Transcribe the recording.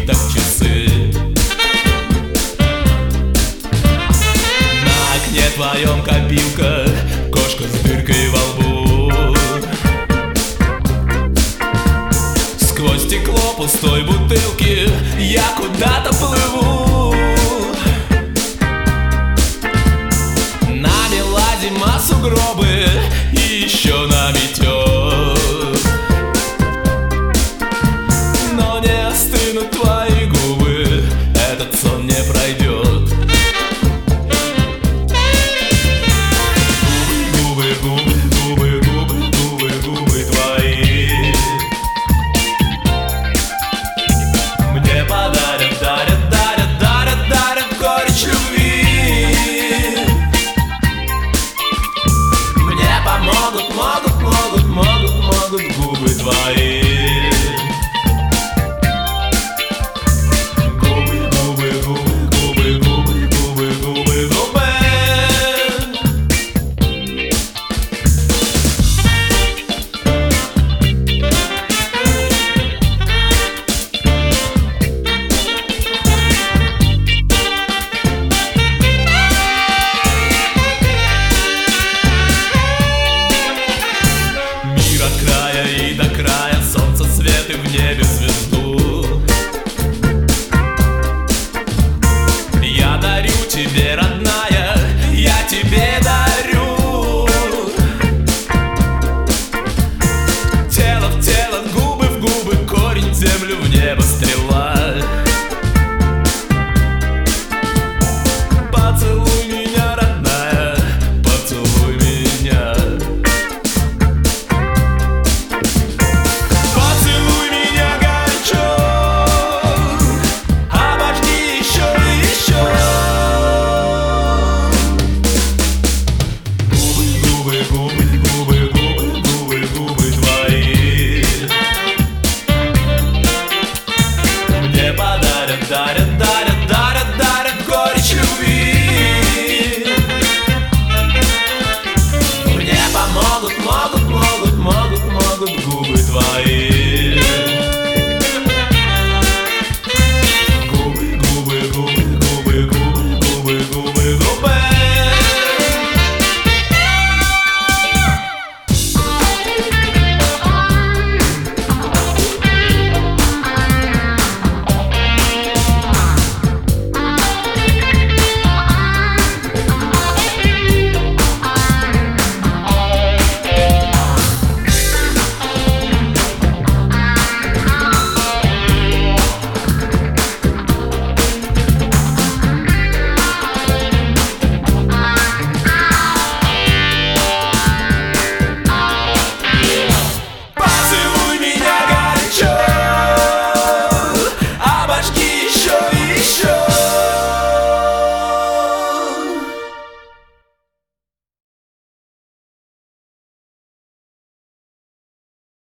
так часы. На окне твоем копилка, кошка с дыркой во лбу. Сквозь стекло пустой бутылки я куда-то плыву. Намела зима сугробы и еще наметет, но не остынут твои губы, этот сон не пройдет. Губы, губы, губы, губы, губы, губы твои мне подарят, дарят, дарят, дарят, дарят горечь любви. Мне помогут, могут, могут, могут, могут губы твои. Губы, губы, губы, губы, губы, губы, губы, губы. Мир от края и до края, солнце, свет и в небе звезду. Я дарю тебе, родная, я тебе дарю. Тело в тело, губы в губы, корень в землю, в небо стрела. Поцелуй меня, родная, поцелуй меня. Поцелуй меня горячо, обожги еще и еще. Губы, губы, губы, губы, губы, губы твои мне подарят, дарят, дарят.